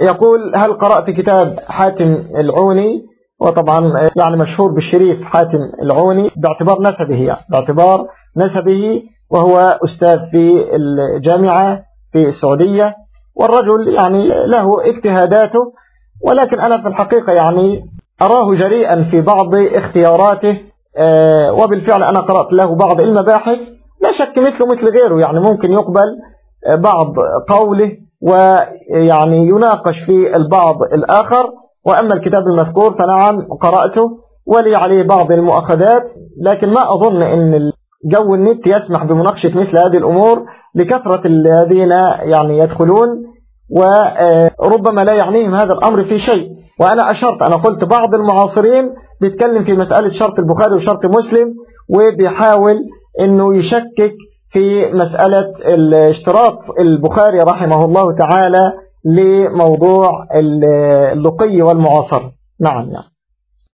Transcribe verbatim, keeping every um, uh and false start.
يقول هل قرأت كتاب حاتم العوني؟ وطبعا يعني مشهور بالشريف حاتم العوني باعتبار نسبه يعني باعتبار نسبه وهو أستاذ في الجامعة في السعودية، والرجل يعني له اجتهاداته، ولكن أنا في الحقيقة يعني أراه جريئا في بعض اختياراته، وبالفعل أنا قرأت له بعض المباحث، لا شك مثله مثل غيره، يعني ممكن يقبل بعض قوله ويعني يناقش في البعض الآخر. وأما الكتاب المذكور فنعم قرأته ولي عليه بعض المؤاخذات، لكن ما أظن أن جو النت يسمح بمناقشة مثل هذه الأمور لكثرة الذين يعني يدخلون، وربما لا يعنيهم هذا الأمر في شيء. وأنا أشرت أنا قلت بعض المعاصرين بيتكلم في مسألة شرط البخاري وشرط مسلم، وبيحاول أنه يشكك في مسألة الاشتراط البخاري رحمه الله تعالى لموضوع اللقي والمعاصرة. نعم يعني